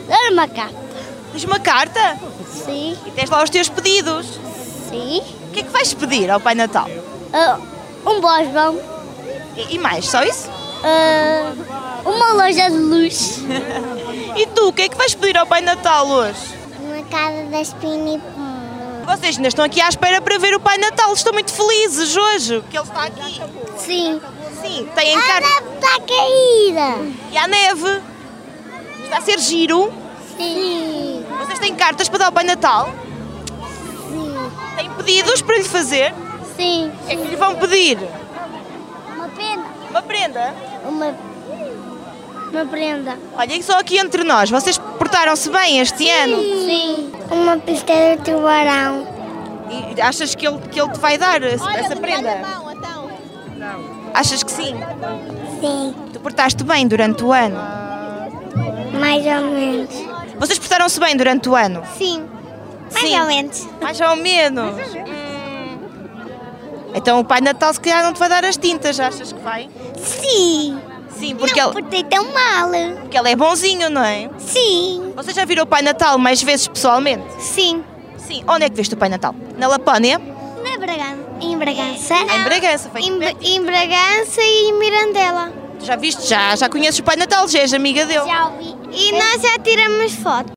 Dar uma carta. Tens uma carta? Sim. E tens lá os teus pedidos. Sim. O que é que vais pedir ao Pai Natal? Um bosbão. E mais, só isso? Uma loja de luz. E tu, o que é que vais pedir ao Pai Natal hoje? Uma casa das Pini. Vocês ainda estão aqui à espera para ver o Pai Natal. Estão muito felizes hoje, que ele está aqui. Sim. Sim, têm A carta. neve está caída. E a neve? Está a ser giro? Sim. Vocês têm cartas para dar ao Pai Natal? Sim. Têm pedidos para lhe fazer? Sim. O que é que lhe vão pedir? Uma prenda. Uma prenda? Uma prenda. Olhem só aqui entre nós, vocês portaram-se bem este ano? Sim. Uma pista de tubarão. E achas que ele te vai dar essa prenda? Achas que sim? Sim. Tu portaste bem durante o ano? Mais ou menos. Vocês portaram-se bem durante o ano? Sim. Sim. menos. Mais ou menos. Então o Pai Natal se calhar não te vai dar as tintas, achas que vai? Sim. Sim, porque Não ele, portei tão mal. porque ele é bonzinho, não é? Sim. Você já virou o Pai Natal mais vezes pessoalmente? Sim. Sim. Onde é que viste o Pai Natal? Na Lapónia? Na Bragança. Em Bragança. Em Bragança, foi Em Bragança e em Mirandela. Já viste? Já conheces o Pai Natal, já és amiga dele. Já ouvi. E nós já tiramos foto.